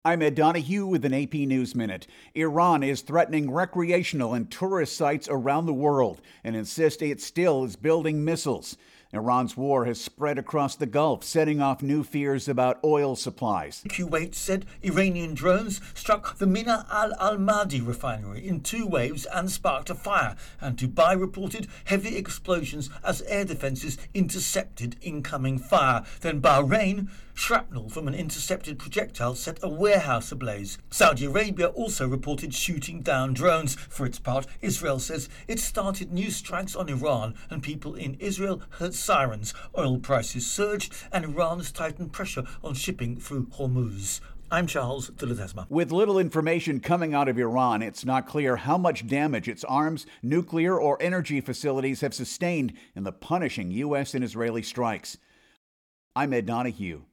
I'm Ed Donahue with an AP News Minute. Iran is threatening recreational and tourist sites around the world and insists it still is building missiles. Iran's war has spread across the Gulf, setting off new fears about oil supplies. Kuwait said Iranian drones struck the Mina al-Almadi refinery in two waves and sparked a fire, and Dubai reported heavy explosions as air defences intercepted incoming fire. Then Bahrain, shrapnel from an intercepted projectile set a warehouse ablaze. Saudi Arabia also reported shooting down drones. For its part, Israel says it started new strikes on Iran and people in Israel heard sirens. Oil prices surged and Iran has tightened pressure on shipping through Hormuz. I'm Charles de Ledesma. With little information coming out of Iran, it's not clear how much damage its arms, nuclear, or energy facilities have sustained in the punishing U.S. and Israeli strikes. I'm Ed Donahue.